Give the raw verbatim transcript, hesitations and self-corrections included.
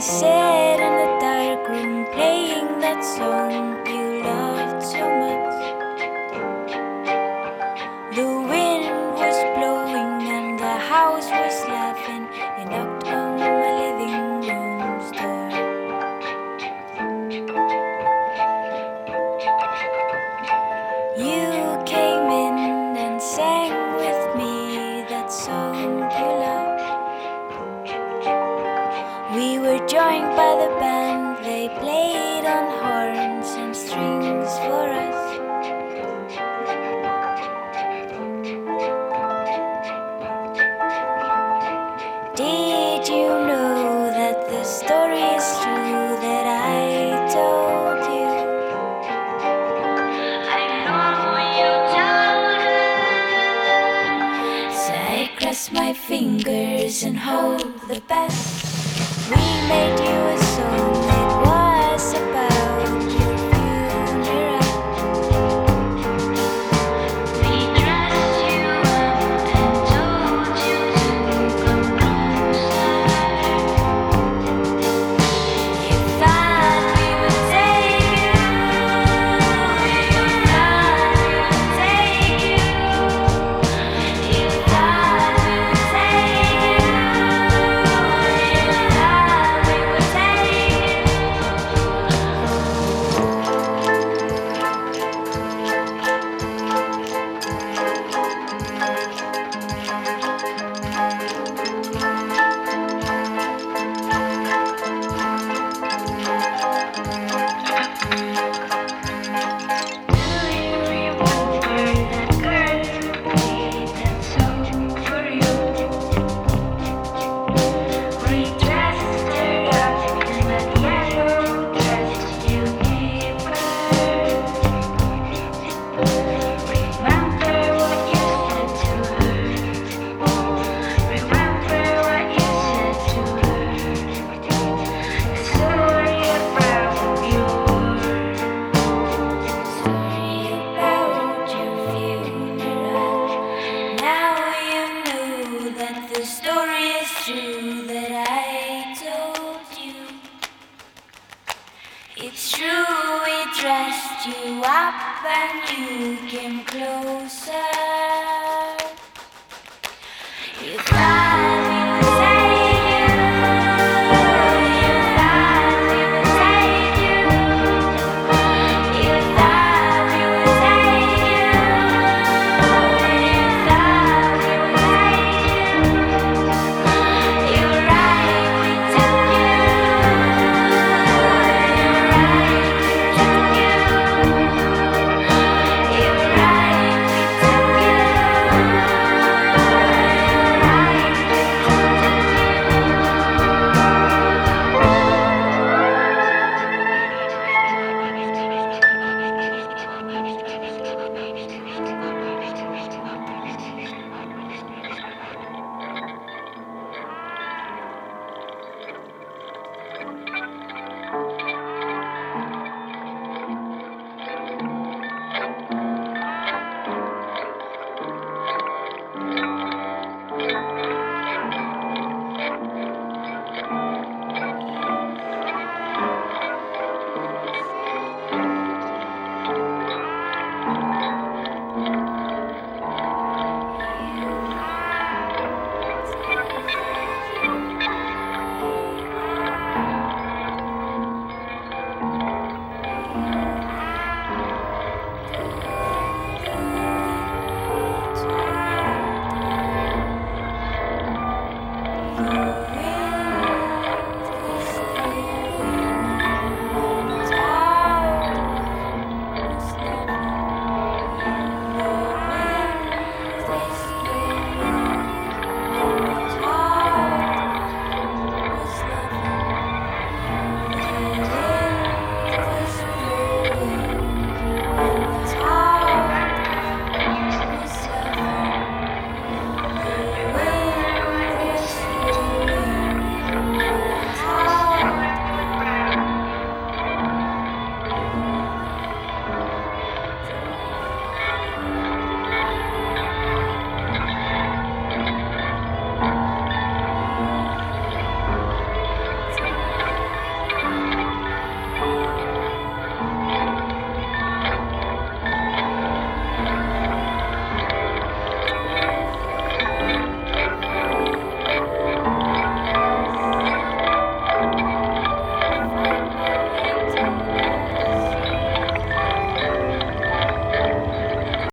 sat in the dark room playing that song you loved so much. The wind was blowing and the house was laughing. You knocked on my living room's door. You came in and sang with me that song you loved. We were joined by the band, they played on horns and strings for us. Did you know that the story is true that I told you? I know you told her. So I cross my fingers and hope the best. We made you a song, it was about your funeral. We dressed you up and told you to come closer. You thought we would take you, you thought we would take you, you thought we would take you, you thought we would take you. Do you remember that girl who played that song for you? We dressed her up in that yellow dress you gave her. Remember what you said to her. Remember what you said to her. The story about your story about your funeral. Now you know that the story is true that I told you. It's true, we dressed you up and you came closer.